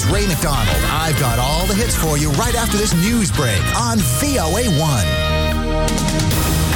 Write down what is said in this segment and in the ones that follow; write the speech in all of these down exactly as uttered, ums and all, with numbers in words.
Ray McDonald. I've got all the hits for you right after this news break on V O A one.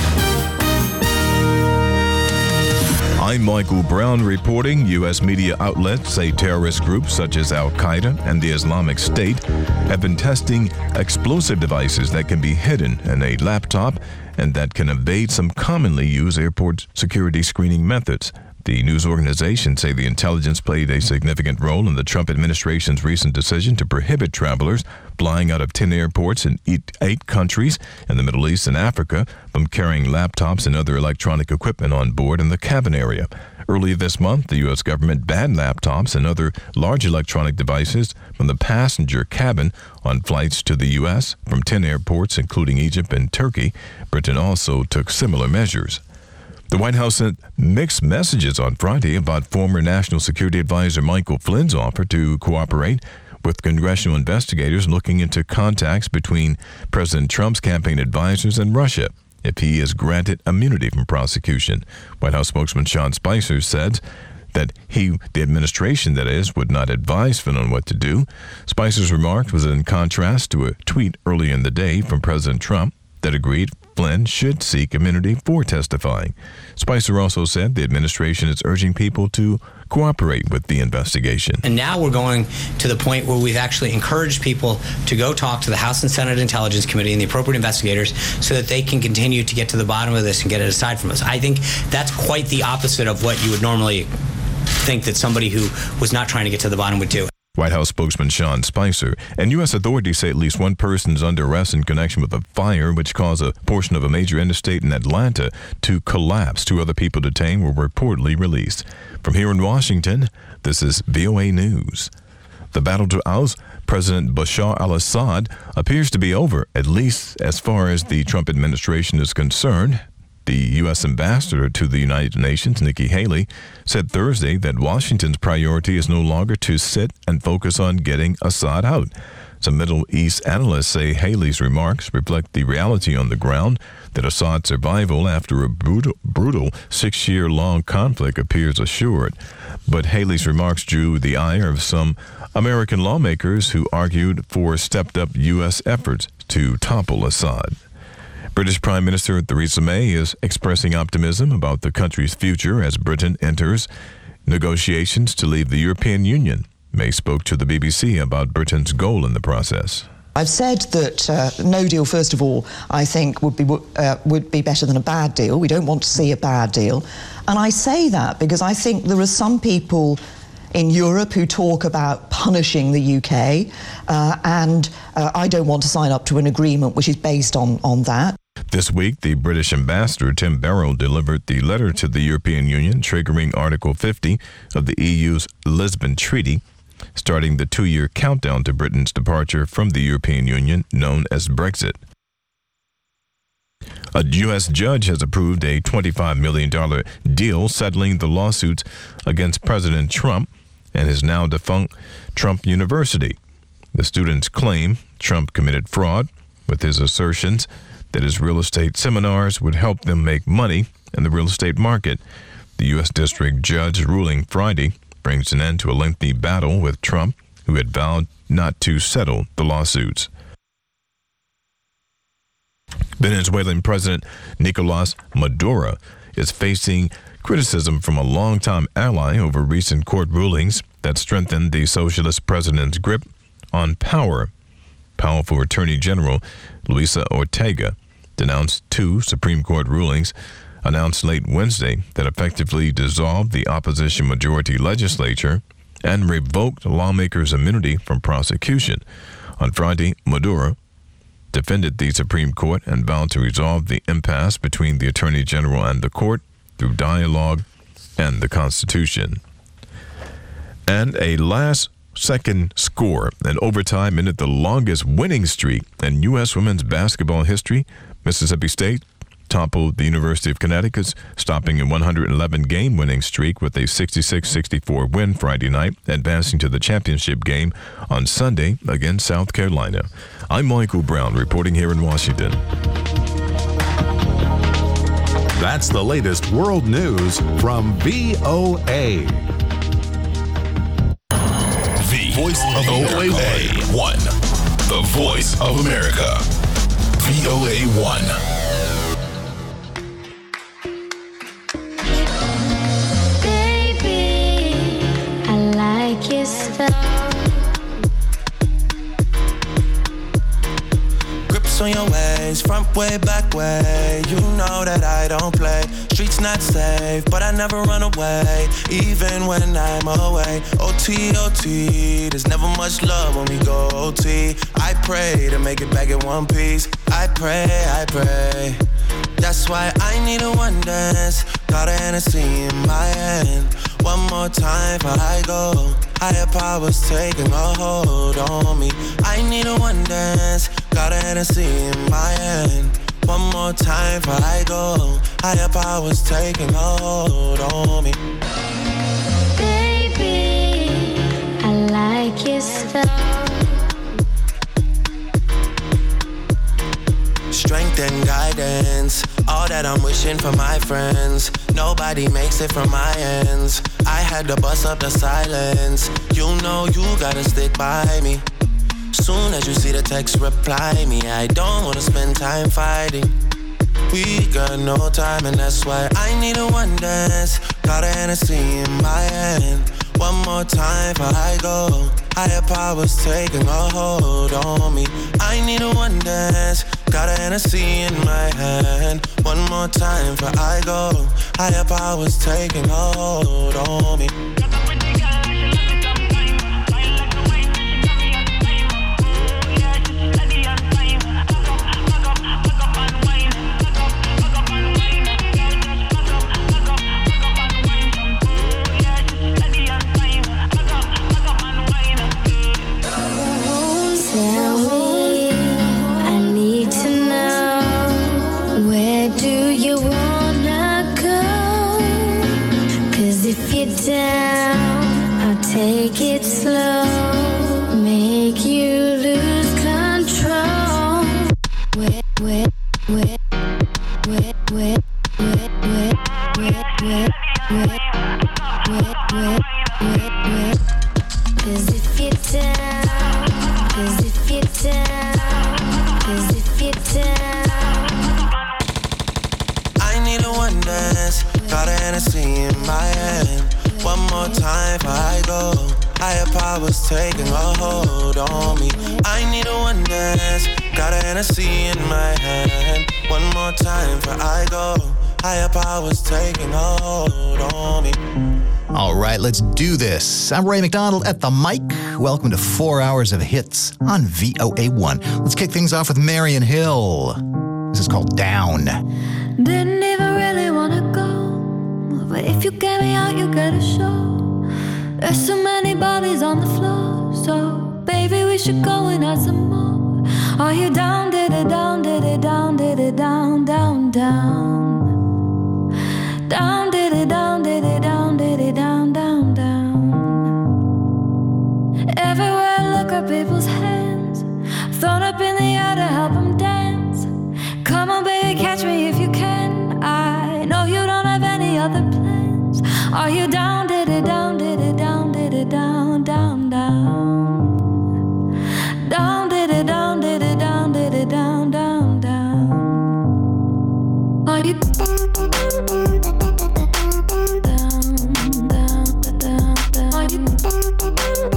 I'm Michael Brown reporting. U S media outlets say terrorist groups such as Al-Qaeda and the Islamic State have been testing explosive devices that can be hidden in a laptop and that can evade some commonly used airport security screening methods. The news organization say the intelligence played a significant role in the Trump administration's recent decision to prohibit travelers flying out of ten airports in eight, eight countries in the Middle East and Africa from carrying laptops and other electronic equipment on board in the cabin area. Earlier this month, the U S government banned laptops and other large electronic devices from the passenger cabin on flights to the U S from ten airports, including Egypt and Turkey. Britain also took similar measures. The White House sent mixed messages on Friday about former National Security Advisor Michael Flynn's offer to cooperate with congressional investigators looking into contacts between President Trump's campaign advisors and Russia if he is granted immunity from prosecution. White House spokesman Sean Spicer said that he, the administration that is, would not advise Flynn on what to do. Spicer's remark was in contrast to a tweet early in the day from President Trump that agreed Flynn should seek immunity for testifying. Spicer also said the administration is urging people to cooperate with the investigation. And now we're going to the point where we've actually encouraged people to go talk to the House and Senate Intelligence Committee and the appropriate investigators so that they can continue to get to the bottom of this and get it aside from us. I think that's quite the opposite of what you would normally think that somebody who was not trying to get to the bottom would do. White House spokesman Sean Spicer and U S authorities say at least one person is under arrest in connection with a fire which caused a portion of a major interstate in Atlanta to collapse. Two other people detained were reportedly released. From here in Washington, this is V O A News. The battle to oust President Bashar al-Assad appears to be over, at least as far as the Trump administration is concerned. The U S ambassador to the United Nations, Nikki Haley, said Thursday that Washington's priority is no longer to sit and focus on getting Assad out. Some Middle East analysts say Haley's remarks reflect the reality on the ground that Assad's survival after a brutal, brutal six-year-long conflict appears assured. But Haley's remarks drew the ire of some American lawmakers who argued for stepped-up U S efforts to topple Assad. British Prime Minister Theresa May is expressing optimism about the country's future as Britain enters negotiations to leave the European Union. May spoke to the B B C about Britain's goal in the process. I've said that uh, no deal, first of all, I think would be uh, would be better than a bad deal. We don't want to see a bad deal. And I say that because I think there are some people in Europe who talk about punishing the U K, uh, and uh, I don't want to sign up to an agreement which is based on, on that. This week, the British ambassador, Tim Barrow, delivered the letter to the European Union triggering Article fifty of the E U's Lisbon Treaty, starting the two-year countdown to Britain's departure from the European Union, known as Brexit. A U S judge has approved a twenty-five million dollars deal settling the lawsuits against President Trump and his now defunct Trump University. The students claim Trump committed fraud with his assertions that his real estate seminars would help them make money in the real estate market. The U S district judge ruling Friday brings an end to a lengthy battle with Trump, who had vowed not to settle the lawsuits. Venezuelan President Nicolas Maduro is facing criticism from a longtime ally over recent court rulings that strengthened the socialist president's grip on power. Powerful Attorney General Luisa Ortega denounced two Supreme Court rulings announced late Wednesday that effectively dissolved the opposition majority legislature and revoked lawmakers' immunity from prosecution. On Friday, Maduro defended the Supreme Court and vowed to resolve the impasse between the Attorney General and the court through dialogue and the Constitution. And a last-second score in overtime ended the longest winning streak in U S women's basketball history. Mississippi State toppled the University of Connecticut's stopping a one hundred eleven game winning streak with a sixty-six sixty-four win Friday night, advancing to the championship game on Sunday against South Carolina. I'm Michael Brown reporting here in Washington. That's the latest world news from V O A. voice of V O A one. The voice of America. V O A one. Baby, I like your style. Grips on your ways, front way, back way. You know that I don't play. Streets not safe, but I never run away, even when I'm away. O T, O T, there's never much love when we go O T. I pray to make it back in one piece. I pray, I pray. That's why I need a one dance. Got a Hennessy in my hand. One more time before I go. Higher powers taking a hold on me. I need a one dance. Got a Hennessy in my hand. One more time before I go. Higher powers taking a hold on me. Baby, I like your style. Strength and guidance, all that I'm wishing for my friends. Nobody makes it from my ends. I had to bust up the silence. You know you gotta stick by me. Soon as you see the text, reply me. I don't wanna spend time fighting. We got no time and that's why I need a one dance. Got a Hennessy in my hand. One more time before I go. Higher powers taking a hold on me. I need a one dance. Got a Hennessy in my hand. One more time before I go. Higher powers taking a hold on me. Down, I'll take it slow, make you lose control. Wet, wet, wet, wet, wet, wet, wet, wet, wet, wet, wet, wet, wet, wet. 'Cause if you're down, 'cause if you're down, 'cause if you're down. I need a one dance, got a Hennessy in my hand. One more time before I go. Higher powers taking a hold on me. I need a one dance. Got a Hennessy in my hand. One more time before I go. Higher powers taking a hold on me. All right, let's do this. I'm Ray McDonald at the mic. Welcome to four hours of hits on V O A one. Let's kick things off with Marion Hill. This is called Down. Didn't even really wanna go, but if you get me out, you gotta show. There's so many bodies on the floor, so baby, we should go and add some more. Are you down, did it down, did it down, did it down, down, down. Down, did it down, did it down, did it down, down, down. Everywhere I look at people's hands, thrown up in the air to help them dance. Come on, baby, catch me if you can. I know you don't have any other plans. Are you down, did it down, did it down, did it down, down, down. Down, did it down, did it down, did it down, down, down. Are you down, down, down, down, down. Are you down, down,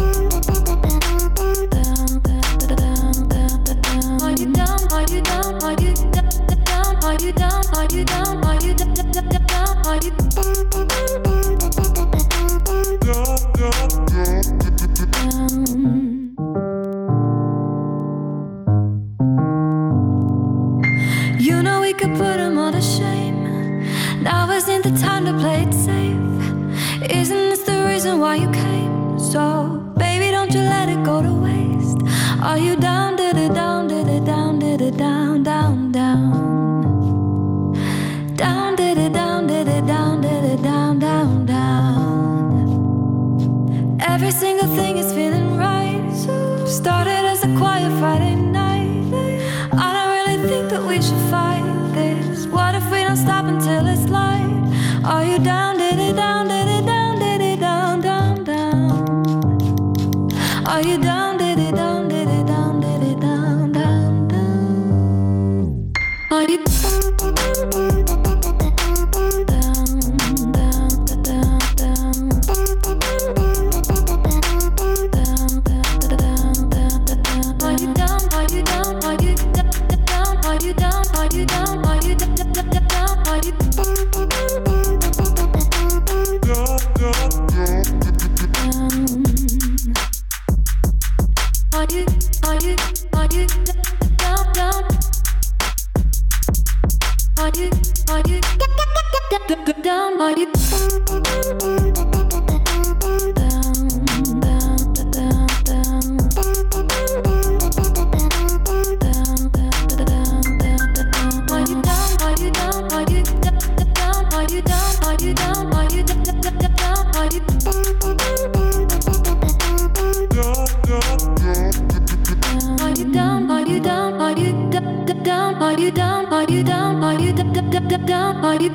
down, down, down. Are you down, are you down, are you down, are you down, are you down, are you down, are you You know we could put them all to shame. Now isn't the time to play it safe. Isn't this the reason why you came? So baby, don't you let it go to waste. Are you down, did it down, did it down, did it down, down, down. Down, did it down, did it down, did it down, down, down. Every single thing is feeling right. Started as a quiet Friday night. I don't really think that we should fight this. What if we don't stop until it's light? Are you down, did it down, did it down, did it down, down, down? Are you down, diddy down, diddy down, diddy down, down, down? Are you down, down, down, down, down? Are you down, are you down, are you down, are you down, are you down, are you down, are you Are you, are you, are you down, down? Are you, are you down, are you down, are you down, are you down, are you down, down, are you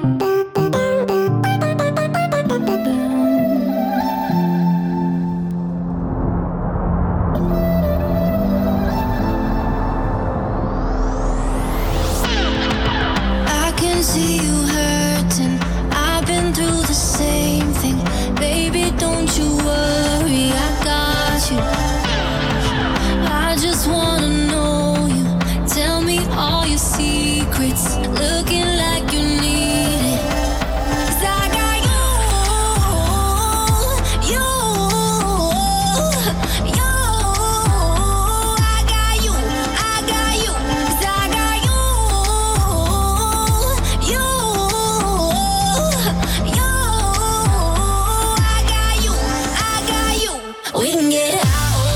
I can see you hurting. I've been through the same thing. Baby, don't you worry, I got you. I just wanna know you. Tell me all your secrets, looking like you need it. 'Cause I got you, you, you. I got you, I got you. 'Cause I got you, you, you. I got you, I got you. We can get high.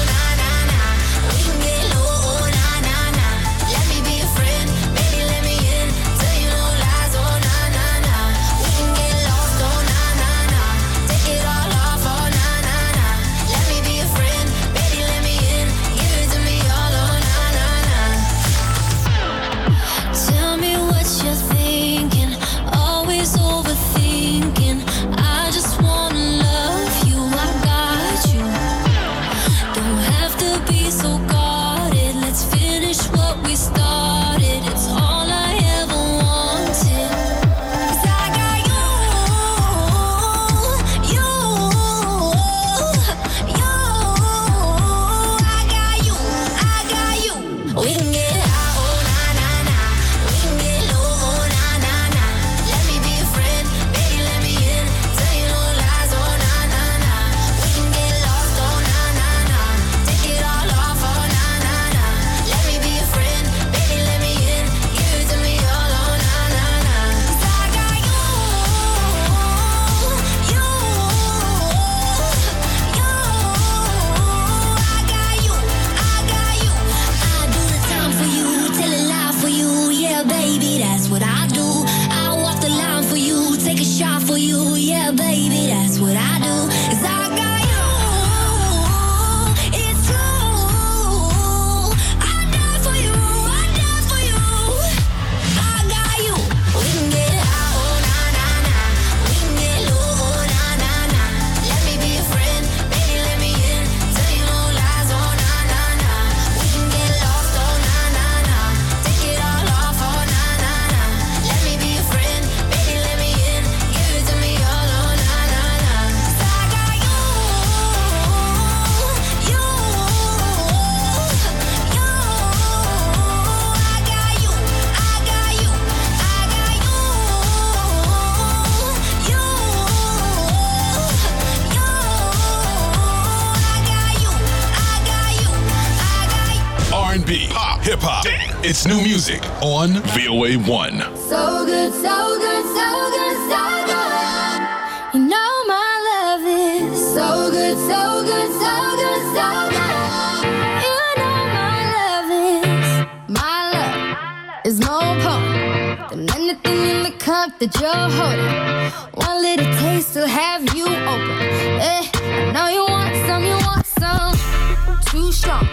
Hip-hop. It's new music on V O A one. So good, so good, so good, so good. You know my love is so good, so good, so good, so good. You know my love is, my love is more potent than anything in the cup that you're holding. One little taste will have you open. Eh, I know you want some, you want some. Too strong,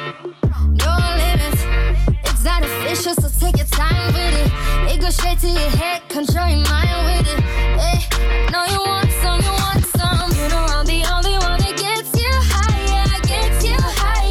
no limits. It's artificial, so take your time with it. It goes straight to your head, control your mind with it. Eh, I know you want some, you want some. You know I'm the only one that gets you higher, gets you higher.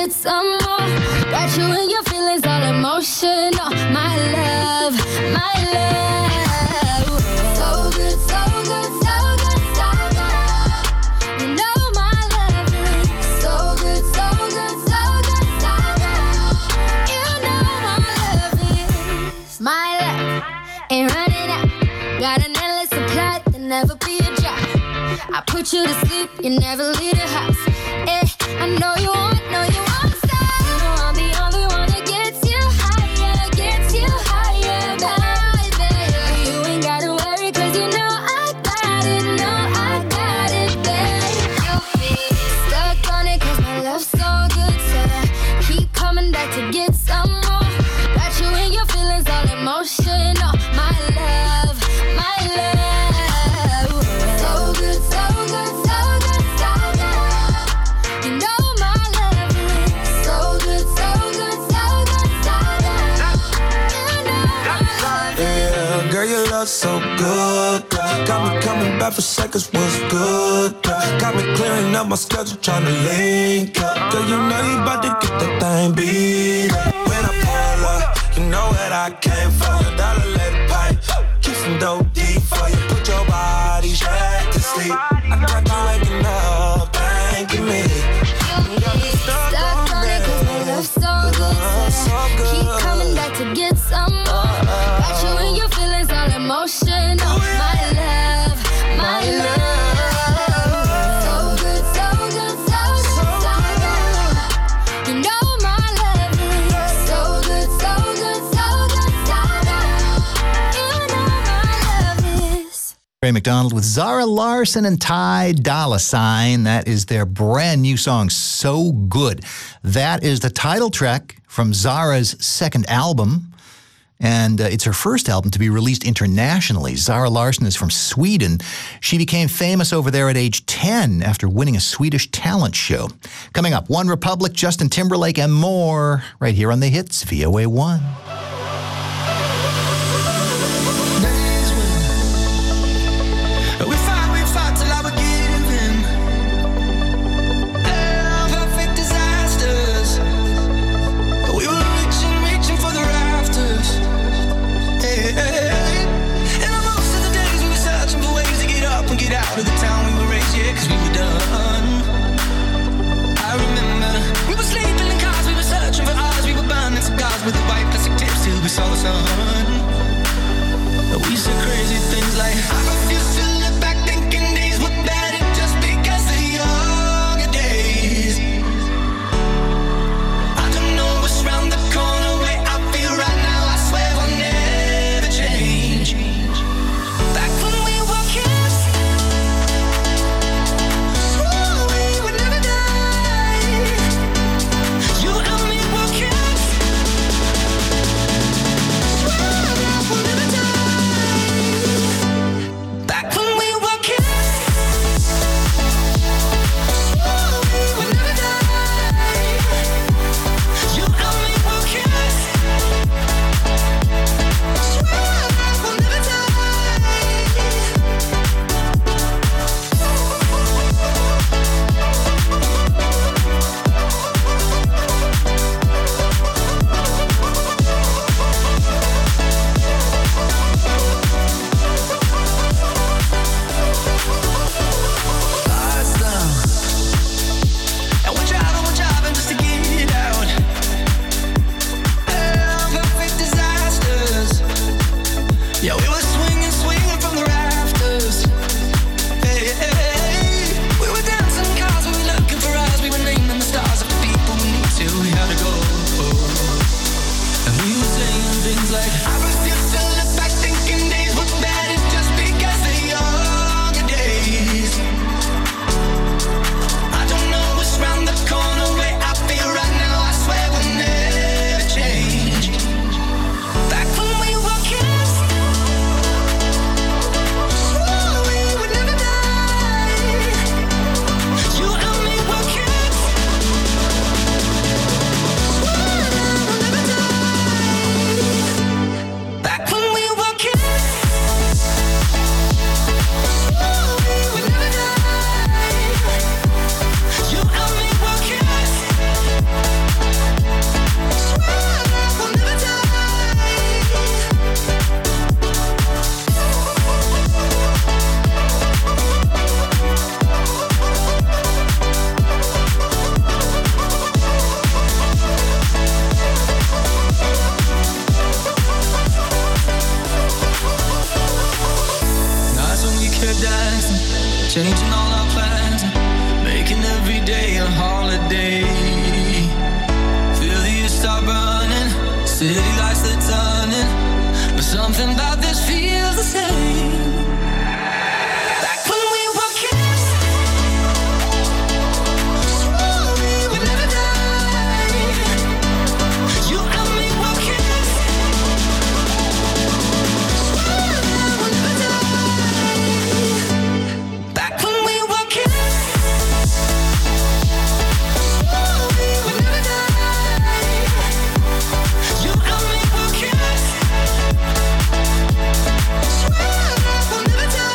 get some more. Got you in your feelings, all emotional. My love, my love. So good, so good, so good, so good. You know my love is so good, so good, so good, so good. You know my love is my love. Ain't running out. Got an endless supply, there'll never be a drop. I put you to sleep, you never leave the house. Eh, I know you want, know you want to stop. You know I'm the only one that gets you higher, gets you higher, baby. You ain't gotta worry, cause you know I got it, know I got it, baby. You'll be stuck on it, cause my love's so good, so keep coming back to get some more. Got you in your feelings, all emotional. My love, my love. So good, so good, so good, so good. You know my love is so good, so good, so good, so good. You know my love is. Yeah, girl, your love so good, girl. Got me coming back for seconds, what's good, girl. Got me clearing up my schedule, trying to link up. Girl, you know you about to get that thing beat up. When I pull up, you know that I came for you. Dollar let it pipe, keep some dope deep for you. Put your body back to sleep. I got you waking up, thanking me. Stuck on it, cause my love's so good, so keep coming back to get some more. Got you in your feelings, all emotional. My love, my love. So good, so good, so good, so good. You know my love is so good, so good, so good, so good. You know my love is. Ray McDonald with Zara Larsson and Ty Dolla Sign. That is their brand new song, So Good. That is the title track from Zara's second album, and uh, it's her first album to be released internationally. Zara Larsson is from Sweden. She became famous over there at age ten after winning a Swedish talent show. Coming up, One Republic, Justin Timberlake, and more right here on The Hits, V O A one. We fight, we fight till our giving. Perfect disasters. We were reaching, reaching for the rafters. Hey, hey, hey. And most of the days we were searching for ways to get up and get out of the town we were raised, yeah, cause we were done. I remember we were sleeping in cars, we were searching for ours, we were burning cigars with the white plastic tips till we saw the sun. We said crazy things like, I refuse to look back thinking days were better just because the younger days. I don't know what's round the corner where I feel right now, I swear will never change. Back when we were kids, swore we would never die. You and me were kids, swear that we'll never die. Back when we were kids, swore we would never die. You and me were kids, swear that we'll never die. Awesome. And we're driving, we're driving just to get it out. Perfect disasters. Yeah, we were swinging, swinging from the rafters. Hey, hey, hey. We were dancing cars, we were looking for us. We were naming the stars of the people we need to. We had to go. And we were saying things like, I refuse to look back thinking days were better just because the younger days. I don't know what's round the corner where I feel right now, I swear will never change. Back when we were kids, swore we would never die. You and me were kids, swore that we'll never die. changing all our plans, making every day a holiday. Feel the years start burning, city lights they're turning, but something about this feels the same. Like when we were kids, swore we would never die. You and me were kids, swore we'll never die. Back when we were kids, swore we would never die. You and me were kids, swear we'll never die.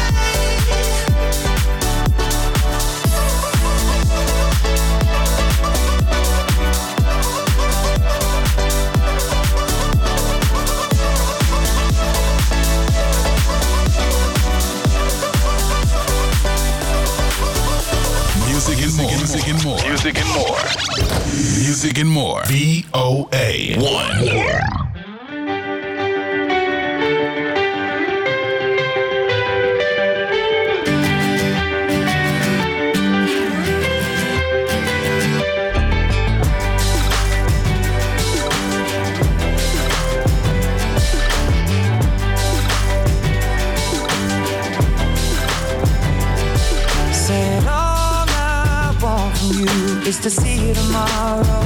Music and more. Music and more. Music and more. Music and more. V O A one. Said all I want from you is to see you tomorrow.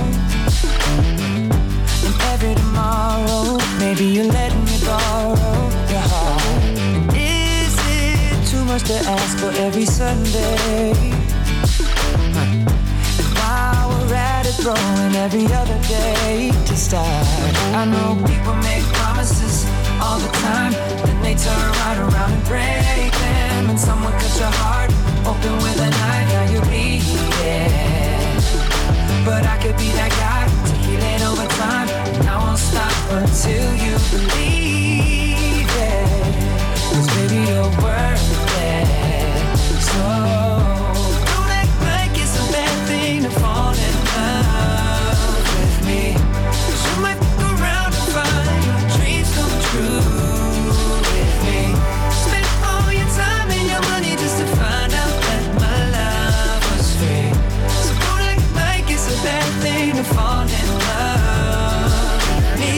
And every tomorrow, maybe you're letting me borrow your heart. And is it too much to ask for every Sunday? And while we're at it, throwing every other day to start. I know people make promises all the time, then they turn right around and break them. And someone cut your heart open with a knife, now you're bleeding. But I could be that guy to heal it over time, and I won't stop until you believe it. 'Cause baby, you're worth it. So don't act like it's a bad thing to fall in love with me. 'Cause you might fuck around and find your dreams come true with me. Spend all your time and your money just to find out that my love was free. So don't act like it's a bad thing to fall in love with me.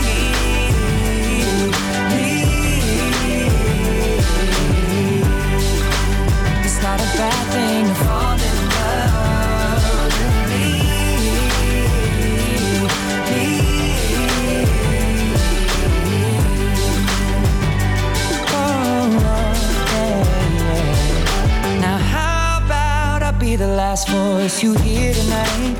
Me. It's not a bad thing to fall in love with me. Me. Oh, yeah, yeah. Now how about I be the last voice you hear tonight,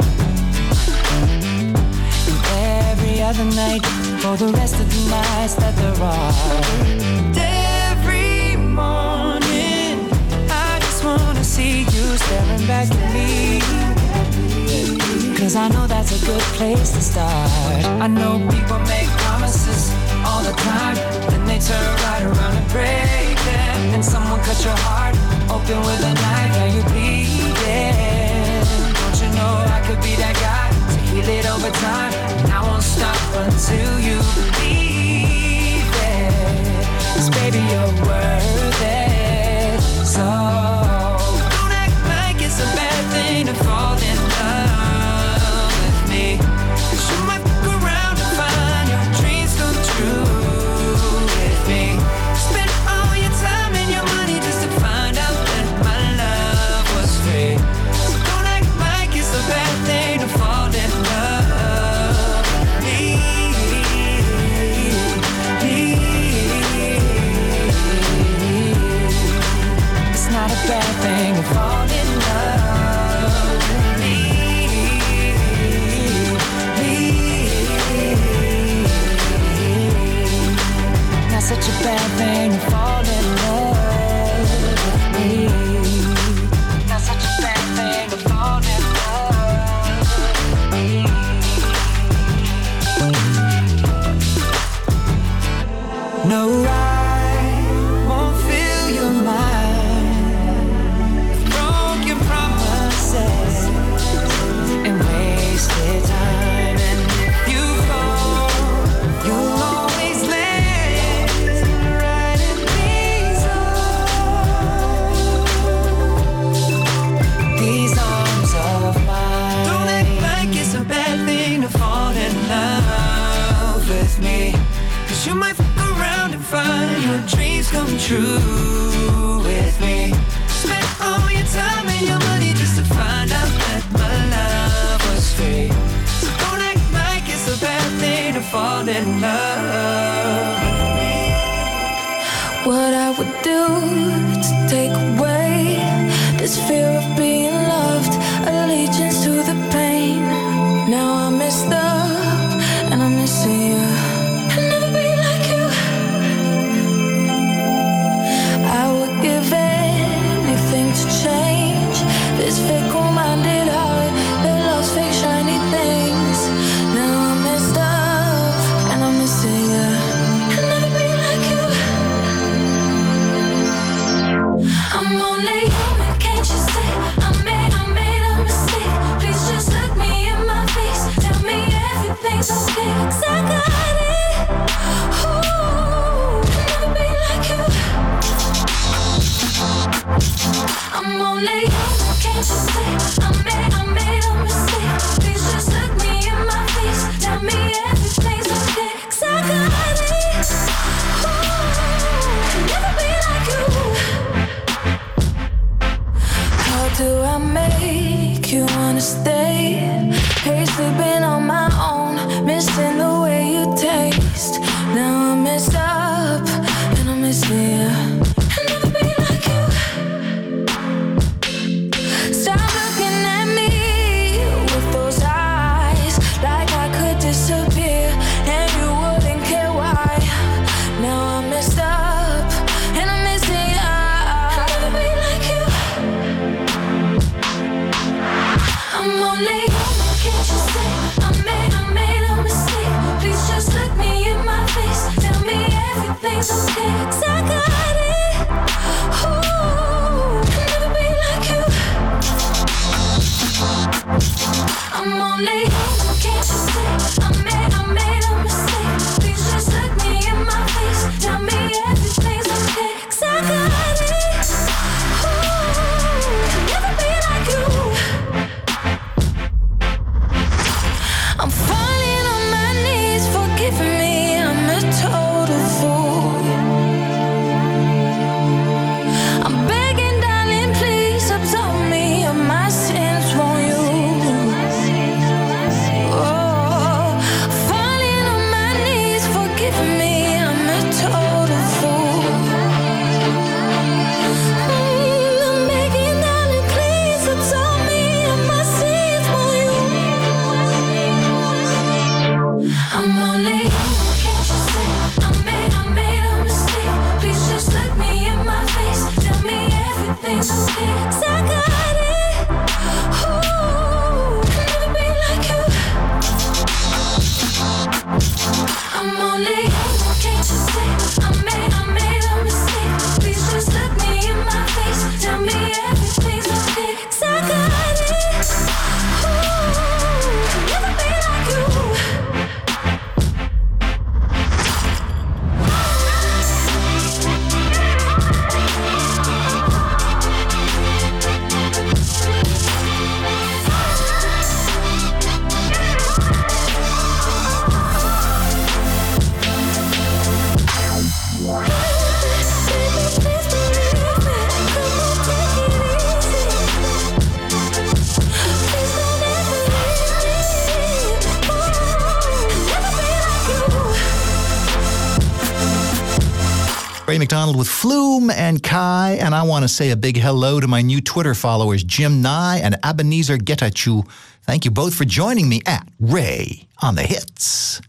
and every other night for the rest of the nights that there are. And every morning I just wanna see you staring back at me, 'cause I know that's a good place to start. I know people make promises all the time, then they turn right around and break them. And someone cut your heart open with a knife, now you're bleeding. Don't you know I could be that guy to heal it over time, and I won't stop until you believe it. 'Cause baby, you're worth it. So don't act like it's a bad thing to fall in love with me. 'Cause you might fuck around and find your dreams come true with me. Spend all your time and your money just to find out that my love was free. So don't act like it's a bad thing to fall in love with me. Me. It's not a bad thing to fall in love with me. Me. Not such a bad thing to fall in love with me. Not such a bad thing to fall in love with me. No, I won't fill your mind with broken promises and wasted time. And if you fall, you'll always land right in these arms. with me. Cause you might fuck around and find your dreams come true with me. Spend all your time and your money just to find out that my love was free. So don't act like it's a bad thing to fall in love with me. What I would do to take away this fear of being loved, allegiance to the pain. Now I'm messed up and I'm missing you. I'll never be like you. I would give anything to change this fickle-minded heart that loves fake shiny things. Now I'm messed up and I'm missing you. I'll never be like you. I'm only human, can't you see? I made, I made a mistake. Please just look me in my face. Tell me everything's okay, 'cause I got it. Ooh, I'll never be like you. I'm only human, can't you see? I made, I made a mistake. Please just look me in my face. Tell me everything's okay, 'cause I got it. Ooh, I'll never be like you. How do I make you wanna stay? Hate sleeping on my own, missing the way you taste. Now I'm messed up and I'm missing you. I'll never be like you. Stop looking at me with those eyes, like I could disappear and you wouldn't care why. Now I'm messed up and I'm missing you. I'll never be like you. I'm only human, can't you see? I made, I made a mistake. Please just look me in my face. Tell me everything's okay, 'cause I got it. Ooh, I'll never be like you. I'm only human, can't you see? I made, I made a mistake. Please just look me in my face. Tell me everything's okay, 'cause I got it. Ooh, I'll never be like you. I'm falling on my knees, forgive me, I'm a total fool. I'm begging, darling, please absolve me of my sins, won't you? Oh, falling on my knees, forgive me, I'm a total fool. Mm, I'm begging, darling, please absolve me of my sins, won't you? I'm only human, can't you see? I made, I made a mistake. Please just look me in my face. Tell me everything's okay, 'cause I got it. Ooh, I'll never be like you. I'm only human, can't you see? I made, I made a mistake. Please just look me in my face. Tell me everything's okay, 'cause I got it. Ooh, I'll never be like you. Ray McDonald with Flume and Kai, and I want to say a big hello to my new Twitter followers, Jim Nye and Ebenezer Getachew. Thank you both for joining me at Ray on the Hits.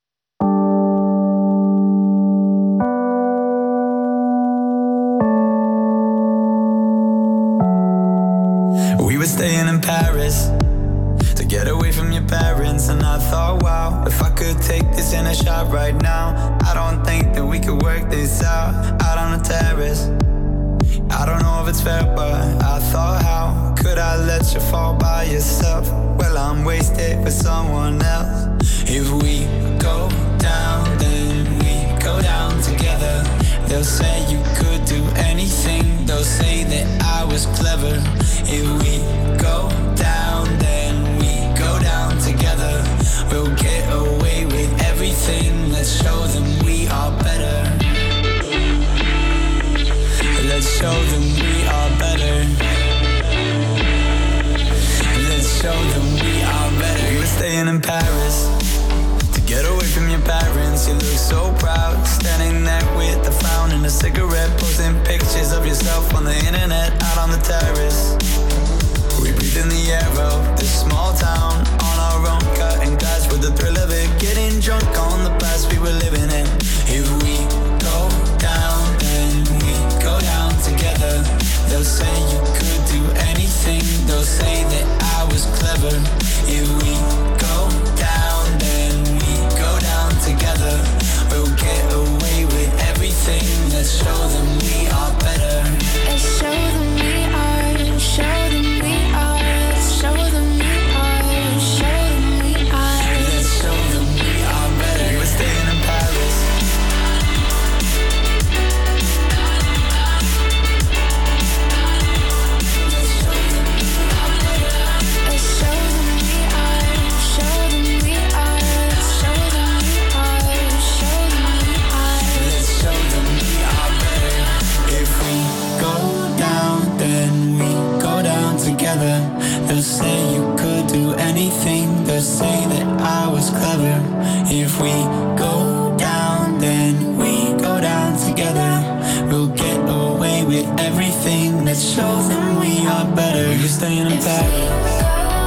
We were staying in Paris to get away from your parents, and I thought, wow, if I could take this in a shot right now, I don't think that we could work this out out on the terrace. I don't know if it's fair, but I thought, how could I let you fall by yourself? Well, I'm wasted with someone else. If we go down, then we go down together. They'll say you could do anything. They'll say that I was clever. If we go down, then we go down together. We'll get away with everything. Let's you look so proud. Standing there with a frown and a cigarette, posting pictures of yourself on the internet, out on the terrace. We breathe in the air of this small town, on our own, cutting glass with the thrill of it, getting drunk on the past we were living in. If we go down, then we go down together. They'll say you could do anything, they'll say that I was clever. If we go down, then we go down together. We'll get away with everything. Let's show them we are better. Let's show them we are, show them we are, let's show them we are, show them we are. Let's show them we are better. We were staying in Paris. Let's show them we are better. Let's show them we are, show them we are, let's show them we are, show them we are. Let's show them we are better. If we go down, then we go down together. They'll say you could do anything, they'll say that I was clever. If we go down, then we go down together. We'll get away with everything. Let's show them we are better. You're staying in Paris.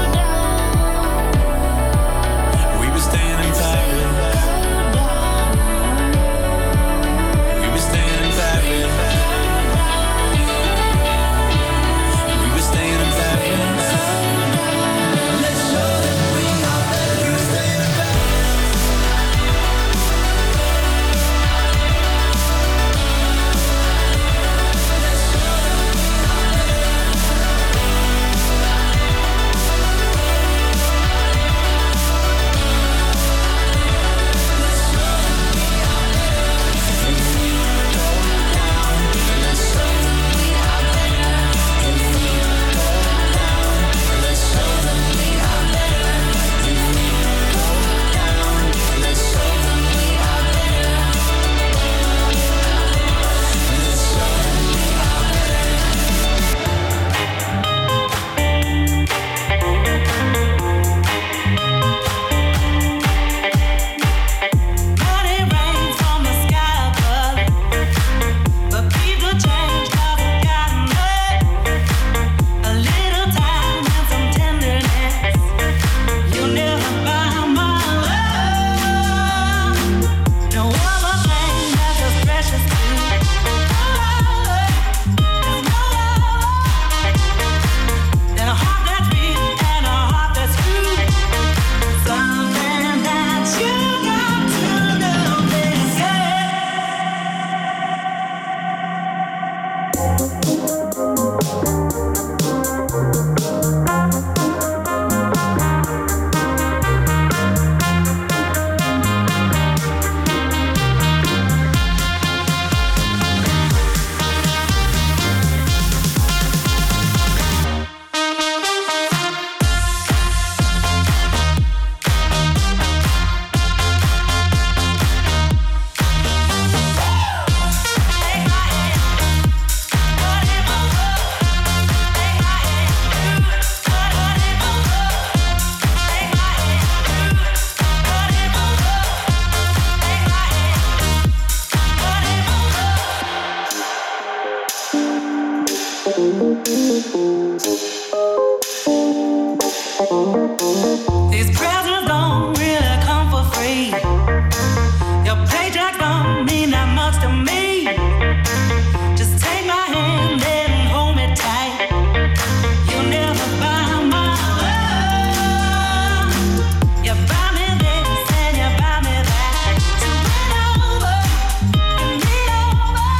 We were staying in Paris. We were staying in Paris. We were staying in Paris. Let's show them we are better. We were staying in Paris. Let's show them we are These presents don't really come for free. Your paycheck don't mean that much to me. Just take my hand and hold me tight. You'll never buy my love. You buy me this and you buy me that. So win over and me over.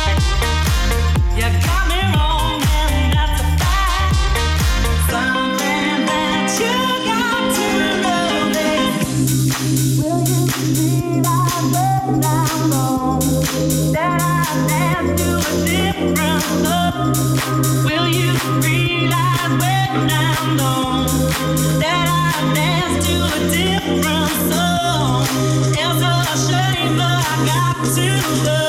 You got me wrong and that's a fact. Something that you got to know is, will you realize when I'm gone that I dance to a different song? Will you realize when I'm gone that I dance to a different song? It's a shame, but I got to know.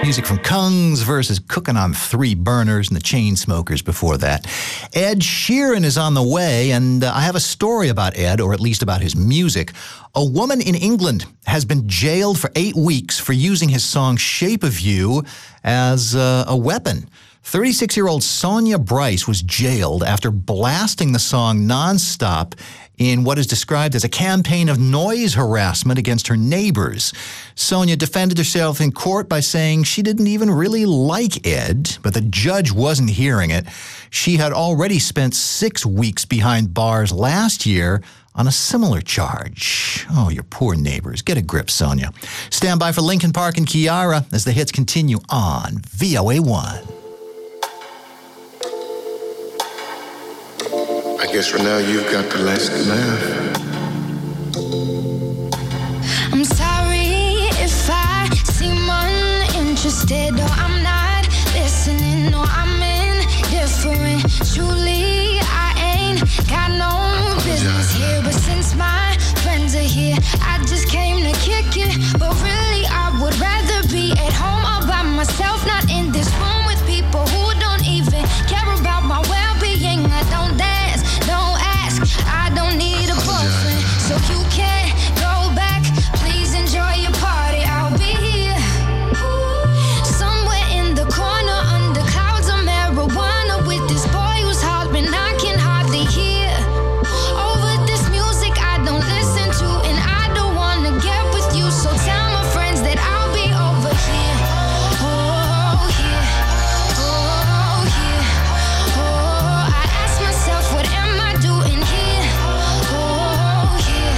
Music from Kungs versus Cooking on Three Burners and the Chainsmokers before that. Ed Sheeran is on the way, and uh, I have a story about Ed, or at least about his music. A woman in England has been jailed for eight weeks for using his song Shape of You as uh, a weapon. thirty-six-year-old Sonia Bryce was jailed after blasting the song nonstop in what is described as a campaign of noise harassment against her neighbors. Sonia defended herself in court by saying she didn't even really like Ed, but the judge wasn't hearing it. She had already spent six weeks behind bars last year on a similar charge. Oh, your poor neighbors. Get a grip, Sonia. Stand by for Linkin Park and Kiara as the hits continue on V O A one. I guess for now you've got the last laugh. I'm sorry if I seem uninterested, or I'm not listening, or I'm indifferent. Truly, I ain't got no business here, but since my friends are here, I just came to kick it. But really, I would rather be at home all by myself, not in this room with people who don't even care about my well-being. I don't dance, don't ask, I don't need a boyfriend, so you can't go back. Please enjoy your party, I'll be here somewhere in the corner under clouds of marijuana with this boy who's hollering I can hardly hear over this music I don't listen to, and I don't wanna get with you, so tell my friends that I'll be over here. Oh, here, oh, here, oh, I ask myself, what am I doing here? Oh, here,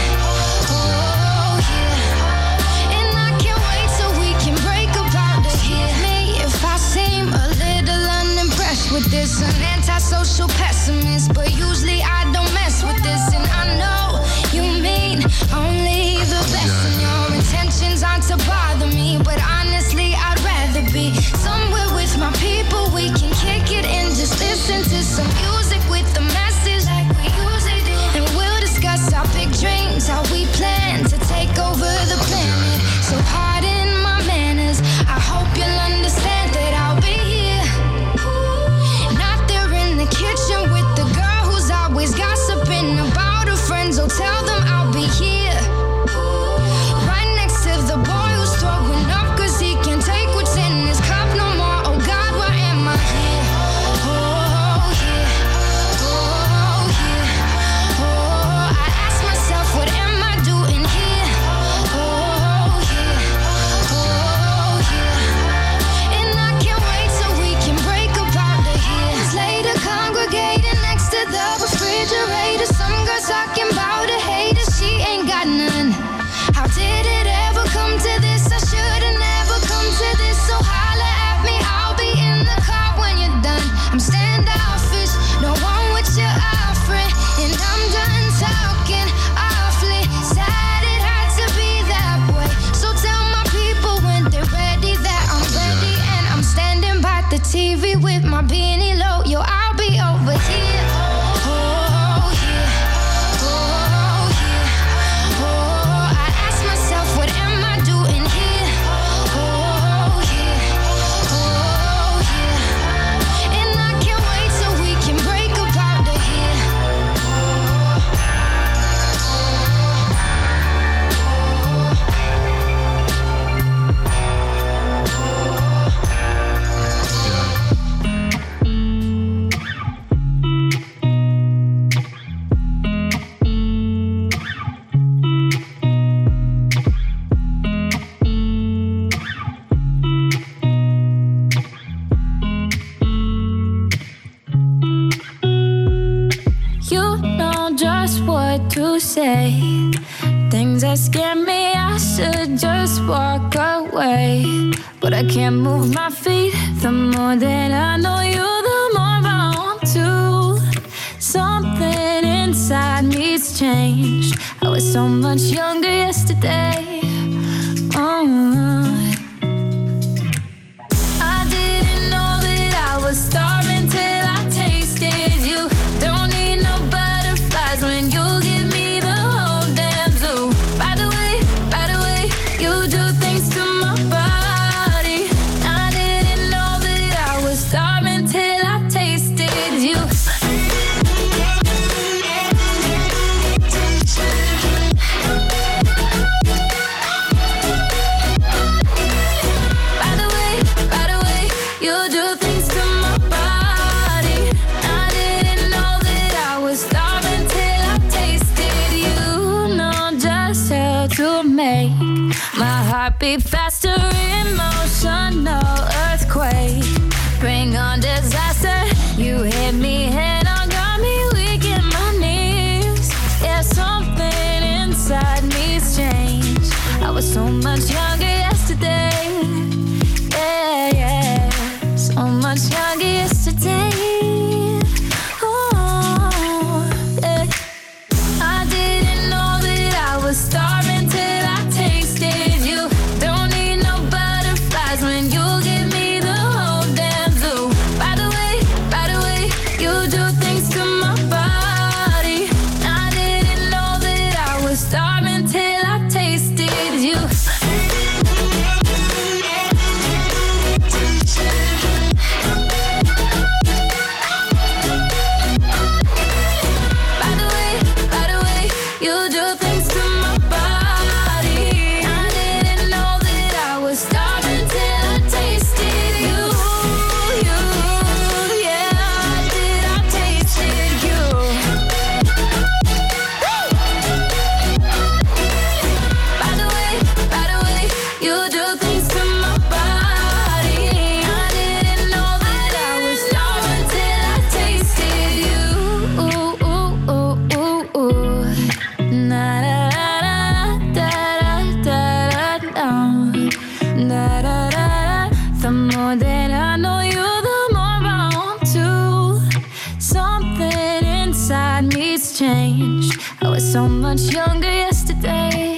oh, here, and I can't wait till we can break up out of here. Me, if I seem a little unimpressed with this, an antisocial pessimist, but usually I don't mess with this, and I know you mean only the best, and your intentions aren't to bother me, but honestly I'd rather be somewhere with my people. We can kick it and just listen to some music with the message like we usually do, and we'll discuss our big dreams, how we plan to take over the planet. So pardon my manners, I hope you'll understand that I'll be here, not there in the kitchen with the girl who's always gossiping about her friends. Oh, tell them I'll be here right next to the boy who's throwing up cause he can't take what's in his cup no more. Oh God, why am I here? Oh, here, oh, here, oh, I ask myself, what am I doing here? Oh, here, oh, here, and I can't wait till we can break up out of here. It's later congregating next to the refrigerator, some girl talking about a hater, she ain't got none. How did it ever come to this? I should've never come to this, so holla at me, I'll be in the car when you're done. I'm standoffish, don't want what you're offering, and I'm done talking awfully sad it had to be that way. So tell my people when they're ready that I'm ready, and I'm standing by the T V with my beanie low. Yo, I'll be over here. Oh, here, oh, here, oh, I ask myself, what am I doing here? Oh, here, oh, here, and I can't wait till we can break up out of here. You know just what to say. Things that scare me, I should just walk away. But I can't move my feet. The more that I know you, the more I want to. Something inside me's changed. I was so much younger yesterday. Oh, I didn't know that I was starving till I tasted you. Don't need no butterflies when you give me the whole damn zoo. By the way, by the way, you do things to my body. I to make my heart beat faster, emotional earthquake. Bring on disaster. You hit me head on, got me weak in my knees. Yeah, something inside me's changed. I was so much younger yesterday. Yeah, yeah, so much younger yesterday. Oh, yeah. I didn't know that I was starving till I tasted you. Don't need no butterflies when you give me the whole damn zoo. By the way, by the way, you do things to my body. I didn't know that I was starving till I tasted you. By the way, by the way, you do things to my body. I didn't know that I was starving till I tasted you. You, yeah, I did, I tasted you. By the way, by the way, you do things to my body. I didn't know that I was starving till I tasted you. Ooh, ooh, ooh, ooh, ooh. Na da da da da da da. Na da da da. The more that I know you, the more I want to. Something inside me's changed. I was so much younger yesterday.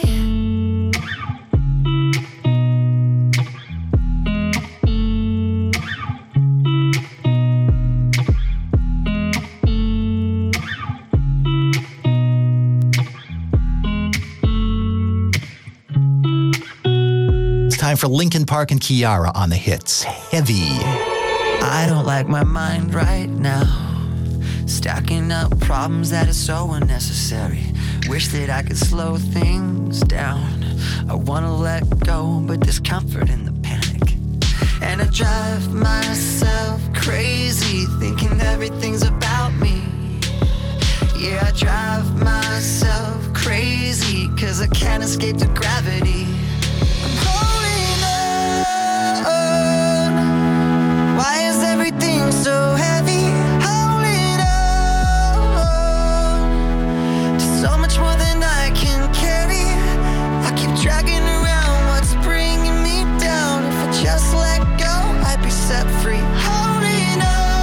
It's time for Linkin Park and Kiara on the hits. Heavy. I don't like my mind right now. Stacking up problems that are so unnecessary. Wish that I could slow things down. I wanna let go, but there's comfort in the panic. And I drive myself crazy, thinking everything's about me. Yeah, I drive myself crazy, cause I can't escape the gravity. I'm holding on. Why is everything so heavy? Holding on to so much more than I can carry. I keep dragging around what's bringing me down. If I just let go, I'd be set free. Holding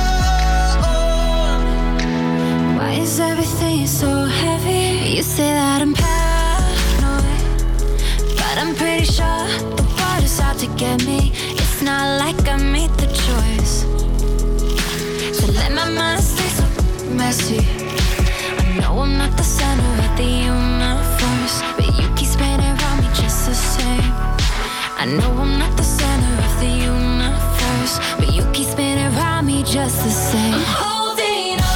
on. Why is everything so heavy? You say that I'm paranoid, but I'm pretty sure the water's out to get me. It's not like I made the choice to let my mind stay so messy. I know I'm not the center of the universe, but you keep spinning around me just the same. I know I'm not the center of the universe, but you keep spinning around me just the same. I'm holding on.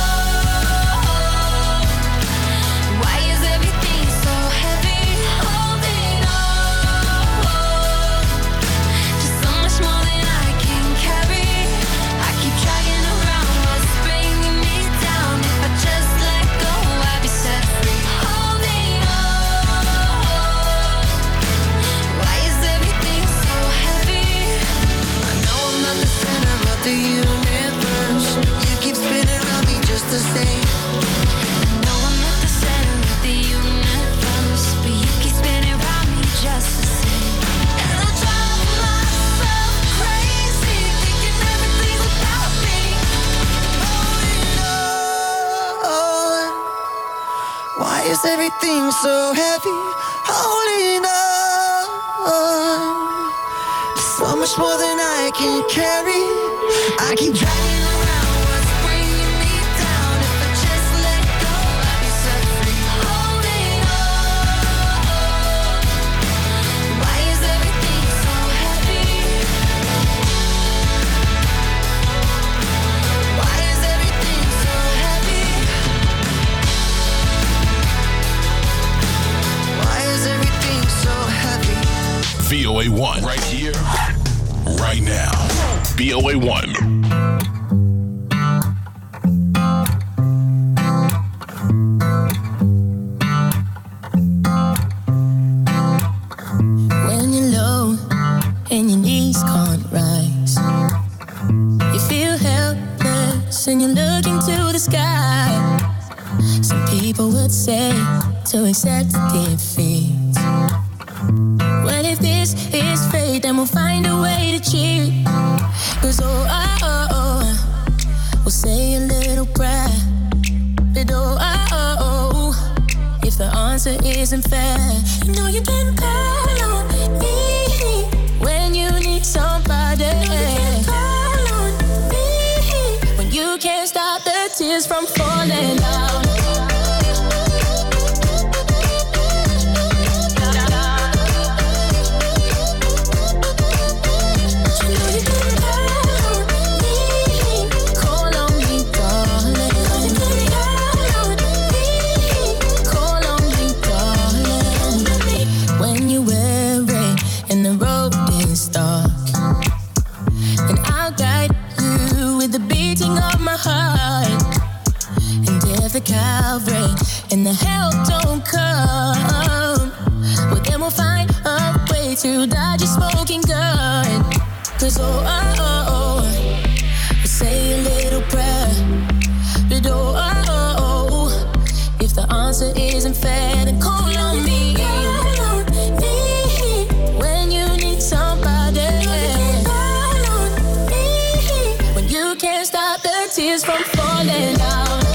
Why is everything so heavy? Holding on. Just so much more than I can carry. I keep dragging around what's bringing me down. If I just let go, I'd be set free. Holding on. Why is everything so heavy? I know I'm not the center of the universe. You keep spinning around me just the same. I know I'm not the center of the universe, but you keep spinning around me just the same. And I drive myself crazy, thinking everything's about me. Holding on. Why is everything so heavy? Holding on. So much more than I can carry. I keep dragging around what's bringing me down. If I just let go, I'd be set free. Holding on. Why is everything so heavy? Why is everything so heavy? Why is everything so heavy? V O A one, right here, right now. V O A one. knees can't rise. You feel helpless and you're looking to the sky. Some people would say to accept defeat. Well, if this is fate, then we'll find a way to cheat. Cause oh, oh, oh, oh, we'll say a little prayer. But oh, oh, oh, oh, if the answer isn't fair, you know you can call on me when you need somebody. You know you can call on me when you can't stop the tears from falling down. The Calvary and the help don't come, well then we'll find a way to dodge your smoking gun. Cause oh, oh, oh, oh, we'll say a little prayer. But oh, oh, oh, oh, if the answer isn't fair, then call on me. Call on me when you need somebody. Call on me when you can't stop the tears from falling down.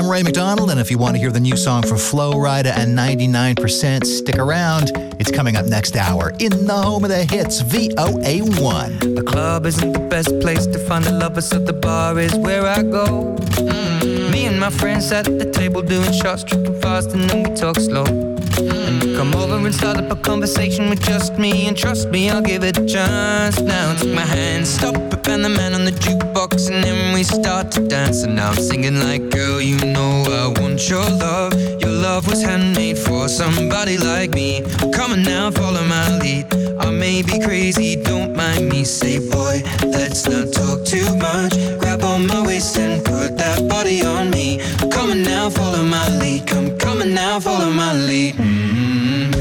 Ray McDonald, and if you want to hear the new song from Flo Rida and ninety-nine percent, stick around. It's coming up next hour in the home of the hits, V O A one. The club isn't the best place to find the lovers, so the bar is where I go. Mm. Me and my friends sat at the table doing shots, tripping fast, and then we talk slow. And you come over and start up a conversation with just me, and trust me, I'll give it a chance. Now take my hand, stop it, and the man on the jukebox, and then we start to dance. And now I'm singing like, girl, you know I want your love. Your love was handmade for somebody like me. Come on now, follow my lead. I may be crazy, don't mind me. Say, boy, let's not talk too much. Grab on my waist and put that body on me. Come on now, follow my lead. Come, come on now, follow my lead. Mm-hmm.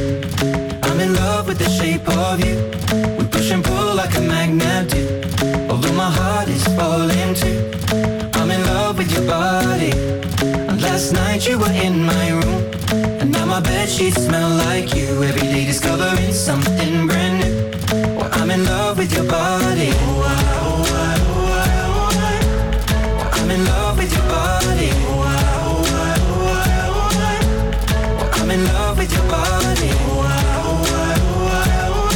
I'm in love with the shape of you. We push and pull like a magnet do. Although my heart is falling too. I'm in love with your body. And last night you were in my room, and now my bedsheets smell like you. Every day discovering something brand new. Well, I'm in love with your body. Oh, I, oh, I, oh, I, oh, I. Well, I'm in love with your body. Oh, I, oh, I, oh, I, oh, I. Well, I'm in love with your body. Oh, I, oh, I, oh, I, oh,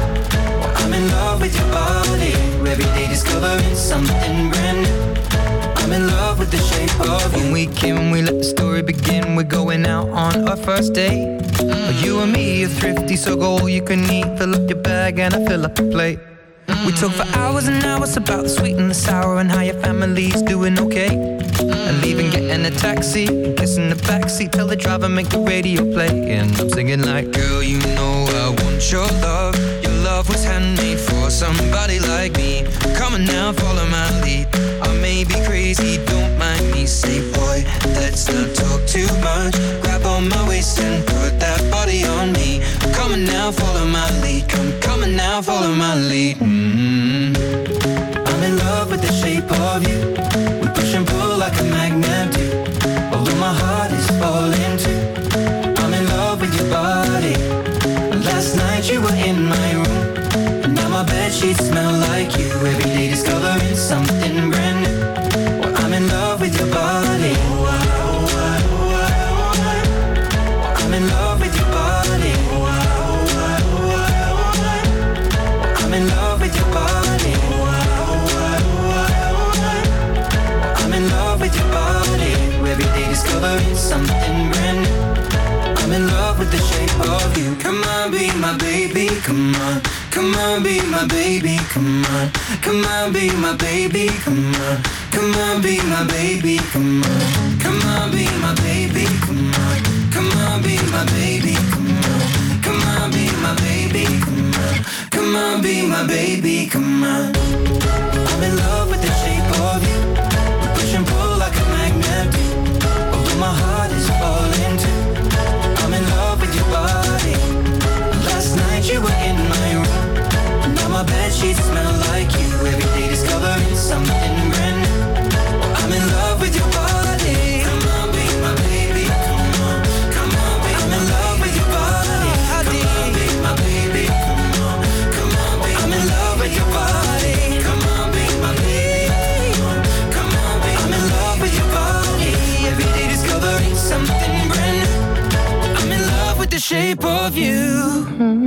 I. Well, I'm in love with your body. Every day discovering something brand new. I'm in love with the shape of you. When we came, we let the story begin. We're going out on our first date. Mm. You and me are thrifty, so go all you can eat. Fill up your bag and I fill up the plate. Mm. We talk for hours and hours about the sweet and the sour, and how your family's doing okay. Mm. And leaving, getting a taxi, and kissing the backseat. Tell the driver make the radio play, and I'm singing like, girl, you know I want your love. Your love was handmade for somebody like me. Come on now, follow my lead. I may be crazy, don't mind me. Say, boy, let's not talk too much. Grab on my waist and put that body on me. Come on now, follow my lead. Come, come on now, follow my lead. Mm-hmm. I'm in love with the shape of you. We push and pull like a magnet do. Although my heart is falling too. I'm in love with your body. Last night you were in my room, and now my bedsheets smell like you. Every day discovering something brand new. Well, I'm in love with your body. Oh, I, oh, I, oh, I, oh, I. Well, I'm in love with your body. Oh, I, oh, I, oh, I, oh, I. Well, I'm in love with your body. Oh, I, oh, I, oh, I, oh, I. Well, I'm in love with your body. Every day discovering something brand new. I'm in love with the shape of you. Come on, be my baby, come on. Come on, be my baby, come on. Come on, be my baby, come on. Come on, be my baby, come on. Come on, be my baby, come on. Come on, be my baby, come on. Come on, be my baby, come on. Come on, be my baby, come on. I'm in love with the shape of you. We push and pull like a magnet do. Although my heart is falling too. I'm in love with your body. Last night you were in my room, now my bedsheets smell like you. Every day discovering something brand new. Well, I'm in love with your body. Come on, be my baby. Come on, come on, be I'm in love with your body. Come on, be my baby. Come on, come on, be I'm in love with your body. Come on, be my baby. Come on, come on, be I'm in love with your body. Every day discovering something brand new. I'm in love with the shape of you.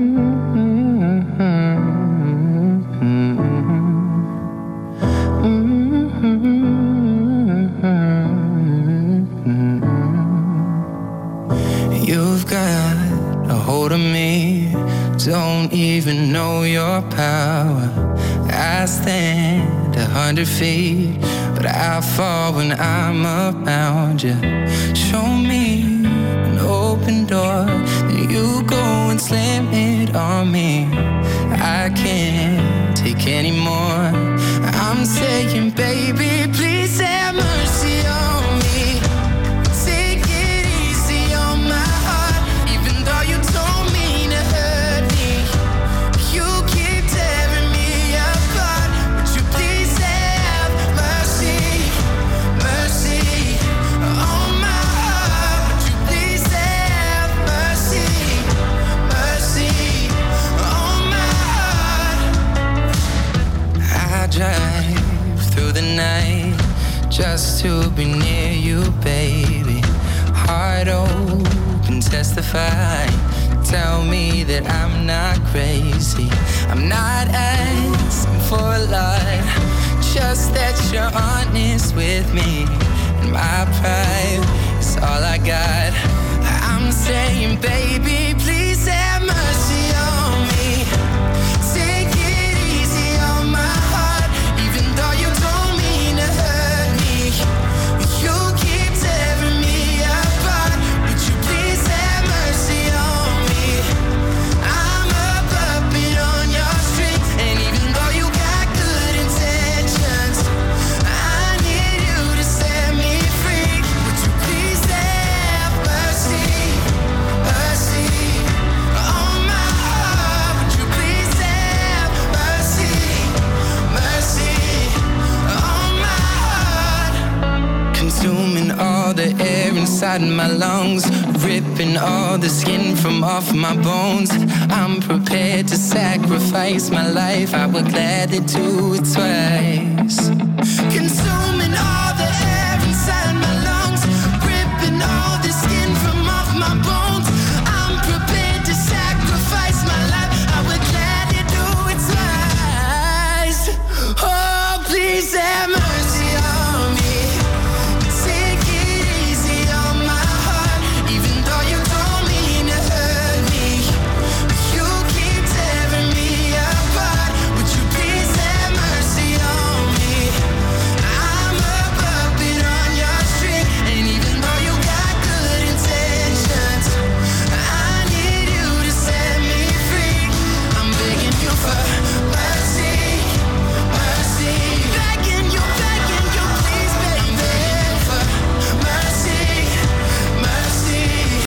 You've got a hold of me, don't even know your power. I stand a hundred feet, but I fall when I'm around you. Show me an open door, then you go and slam it on me. I can't take any more. I'm saying, baby, please have mercy on me. Take it easy on my heart, even though you don't mean to hurt me. You keep tearing me apart, but you please have mercy, mercy on my heart. Would you please have mercy, mercy on my heart. I drive through the night just to be near you, babe. testify. Tell me that I'm not crazy. I'm not asking for a lot, just that you're honest with me. And my pride is all I got. I'm saying, baby, please have mercy on me. Take it easy on my heart, even though you don't mean to hurt me. You keep tearing me apart. Would you please have mercy on me? I'm a puppet on your string, and even though you got good intentions, I need you to set me free. Would you please have mercy, mercy on my heart? Would you please have mercy, mercy on my heart? Consuming all the air inside my lungs, ripping all the skin from off my bones. I'm prepared to sacrifice my life. I would gladly do it twice. Consuming